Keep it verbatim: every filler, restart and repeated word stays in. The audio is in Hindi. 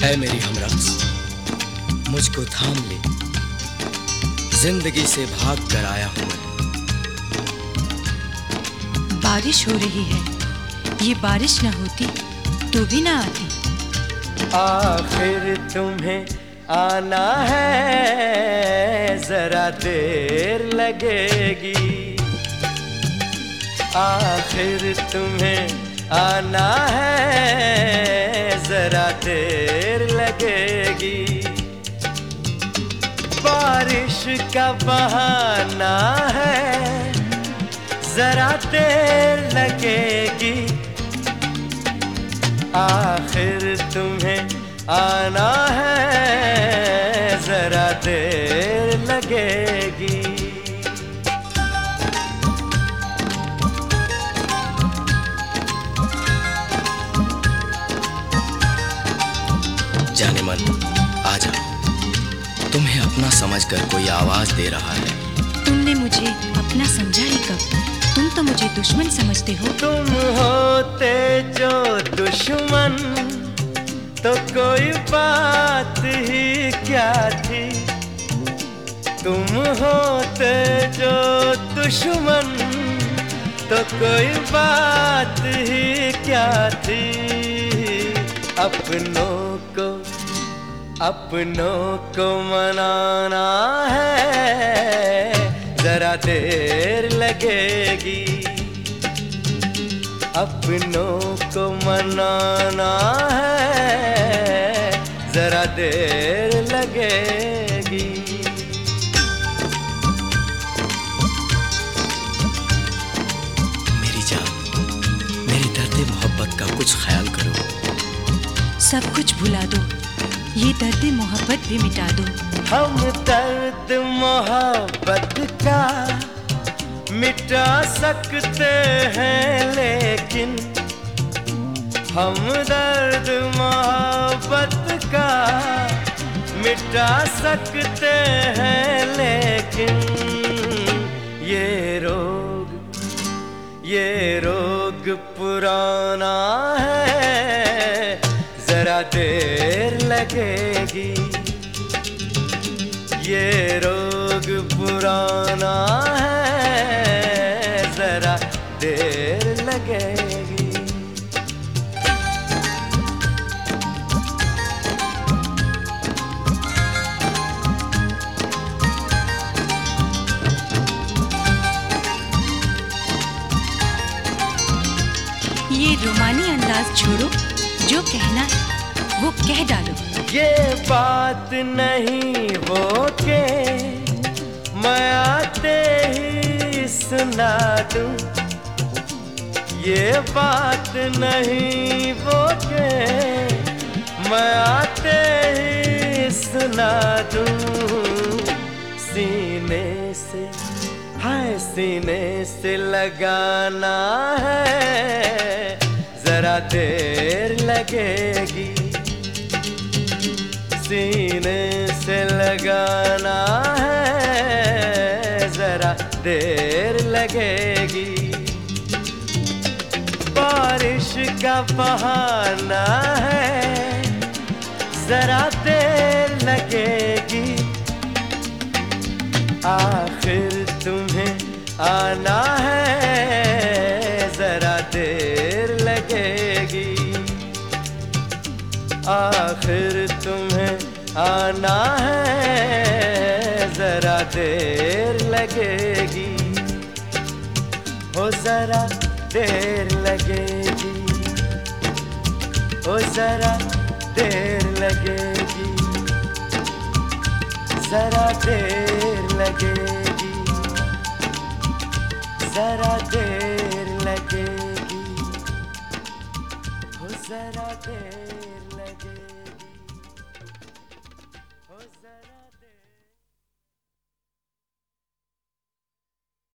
है मेरी हमरक्स, मुझको थाम ले, जिंदगी से भाग कर आया हूं मैं। बारिश हो रही है, ये बारिश न होती तो भी ना आती। आखिर तुम्हें आना है, जरा देर लगेगी। आखिर तुम्हें आना है, जरा देर लगेगी। बारिश का बहाना है, जरा देर लगेगी। आखिर तुम्हें आना है, जरा देर लगेगी। जाने मन आ जाओ, तुम्हें अपना समझकर कोई आवाज दे रहा है। तुमने मुझे अपना समझा ही कब, तुम तो मुझे दुश्मन समझते हो। तुम होते जो दुश्मन तो कोई बात ही क्या थी। तुम होते जो दुश्मन तो कोई बात ही क्या थी। अपनों को अपनों को मनाना है, जरा देर लगेगी। अपनों को मनाना है, जरा देर लगेगी। मेरी जान, मेरी दर्द मोहब्बत का कुछ ख्याल करो। सब कुछ भुला दो, ये दर्द मोहब्बत भी मिटा दो। हम दर्द मोहब्बत का मिटा सकते हैं, लेकिन हम दर्द मोहब्बत का मिटा सकते हैं, लेकिन ये रोग ये रोग पुराना है, जरा देर लगेगी। ये रोग पुराना है, जरा देर लगेगी। ये रोमानी अंदाज छोड़ो, जो कहना है वो कह डालो। ये बात नहीं वो के मैं आते ही सुना दूं। ये बात नहीं वो के मैं आते ही सुना दूं। सीने से हाय सीने से लगाना है, जरा देर लगेगी। सीने से लगाना है, जरा देर लगेगी। बारिश का बहाना है, जरा देर लगेगी। आखिर तुम्हें आना है, जरा देर लगेगी। आखिर तुम्हें आना है, जरा देर लगेगी। हो जरा देर लगेगी, हो जरा देर लगेगी, जरा देर लगेगी, जरा देर लगेगी, हो जरा देर लगेगी।